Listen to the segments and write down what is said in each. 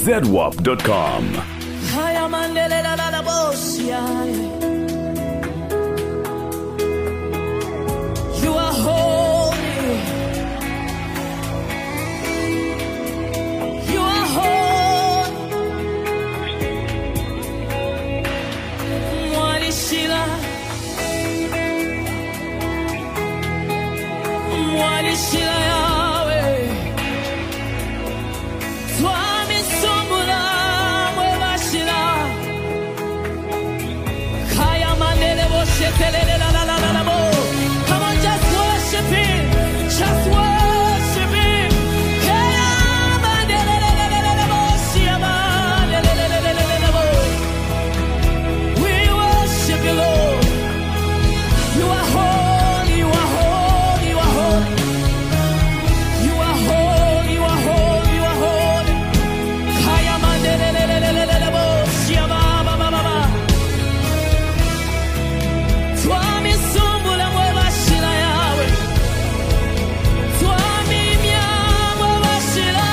zwarp.com. You are holy. You are holy. Mwalishila. Mwalishila Yahweh. Twami sumbula mwelashila. Kaya mandele bo shetelele la la la la la bo. Come on, just worship him. Just worship him. Kaya mandele le le le le le bo. Shiyama le le le le le le le bo. We worship you, Lord. You are holy. You are holy. You are holy. You are holy. You are holy. You are holy. Kaya mandele le le le le le le bo. Shiyama ba ba ba ba. Twami sumbula mweba shila Yahweh. Twami mya mweba shila.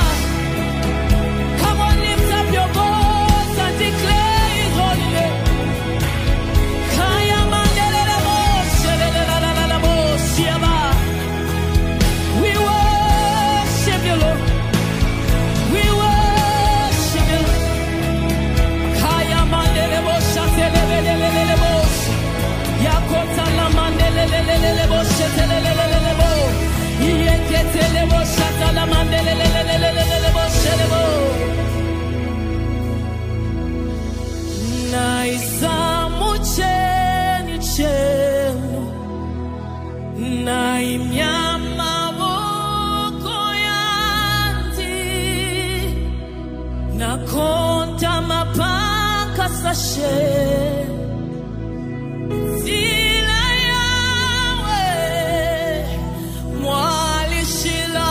Come on, lift up your voice and declare his holy name. Kaya mandelele bo, shelele la la la la bo, shiyama. We worship you, Lord. We worship you. Kaya mandele bo, shatelele le le le le bo. Yakota la mandele le le le le bo, shetelele le le le bo. Yekete le bo, shata la mandele le le le le le le bo, shele bo. Naisamu cheni chenu, naimyama woko yanti, nakonta mapaka sashe. Zila Yahweh, mwalishila.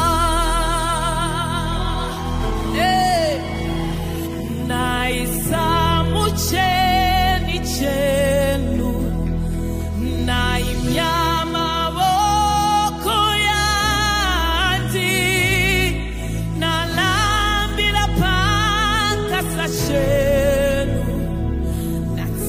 Naisamu cheni chenu, naimyama woko yanti, nalambila paka sashenu,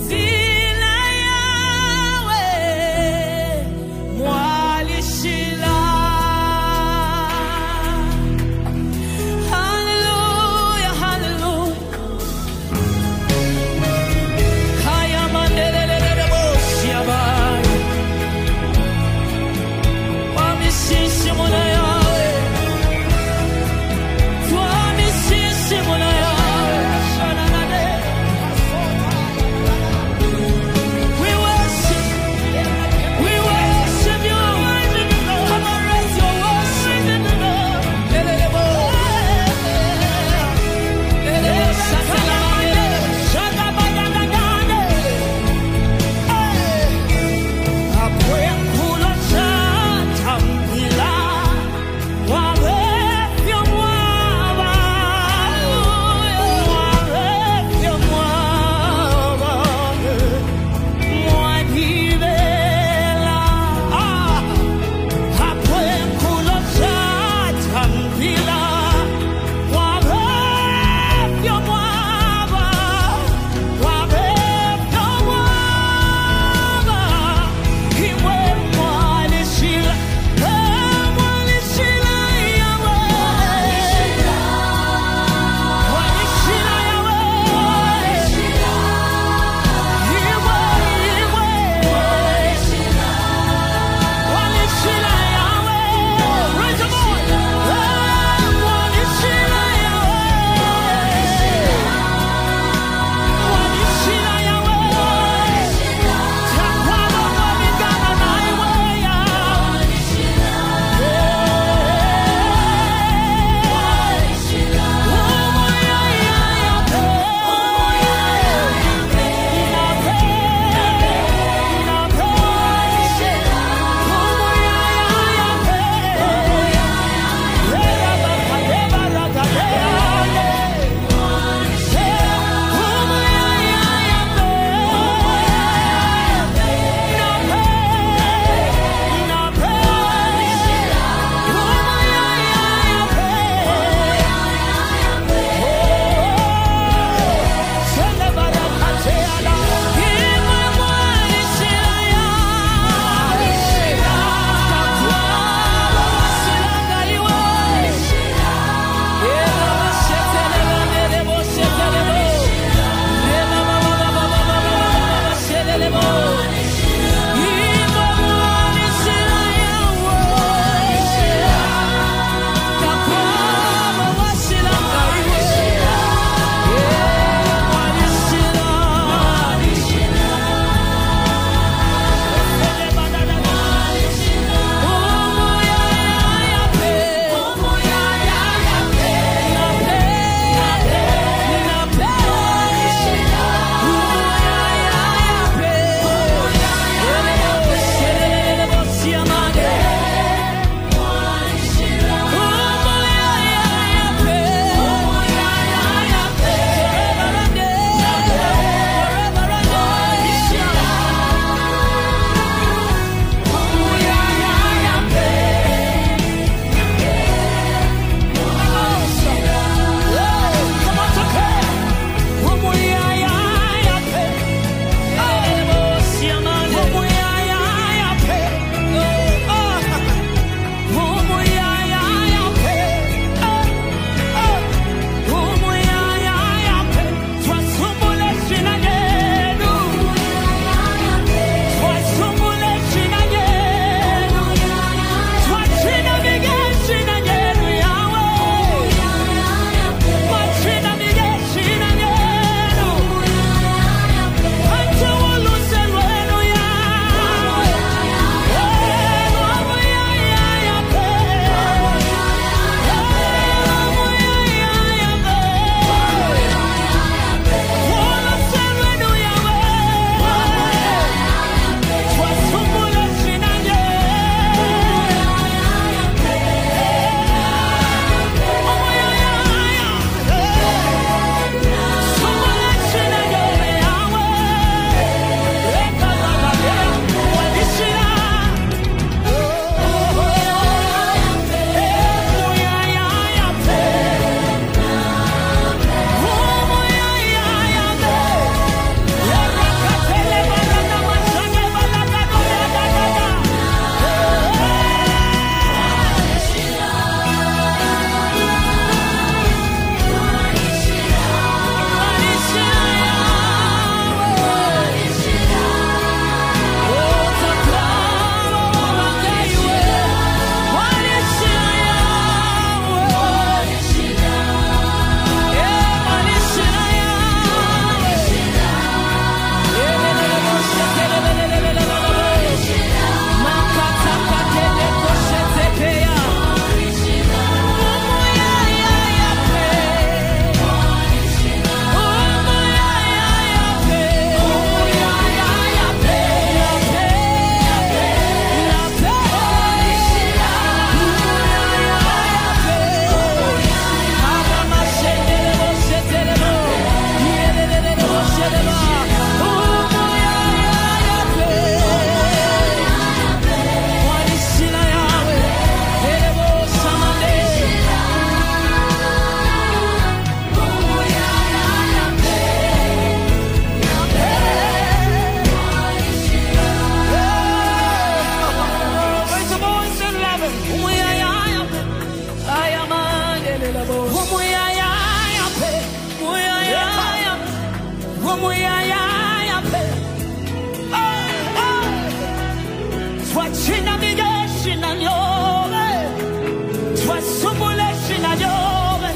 Twachina migeshi na nyove, twasumuleshi na nyove,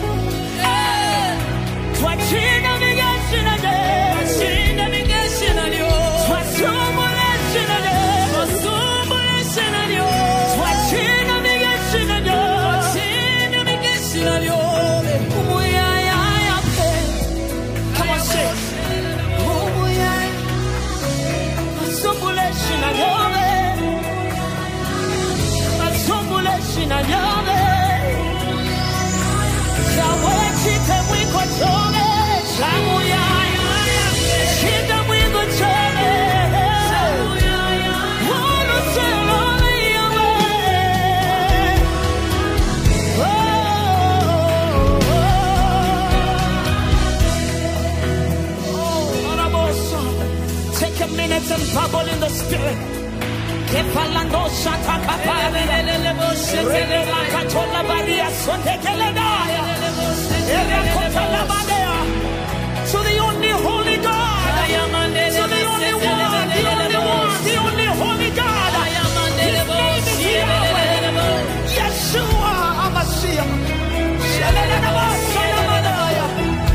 twachina migeshi na nyove, twachina migeshi na nyove, twasumuleshi na nyove, twasumuleshi na nyove, twachina migeshi na nyove, twachina migeshi na nyove, umuyaya yape. Come on, say, umuyaya, twasumuleshi na nyove. Na nyame Yawe chite mwiko chome Shamu ya Chite mwiko chome Wano selome yawe Oh, Araboso. Take a minute and bubble in the spirit. Kepalando shata kapaya Rele la katola baria sote keledaya Ere kotala badea To the only holy God To the only one The only holy God His name is Yahweh Yeshua HaMashiach Shelele na basaya badaya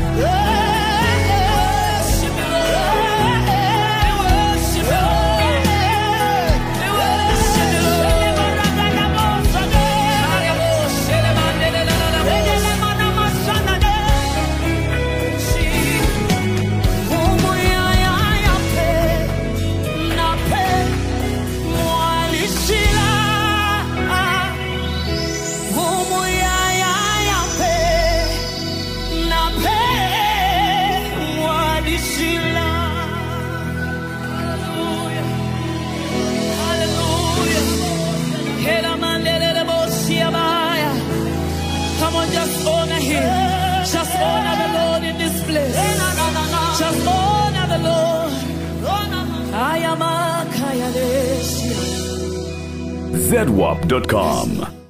Come on, just honor him. Just honor the Lord in this place. Just honor the Lord. I am a Kaya. ZWAP.com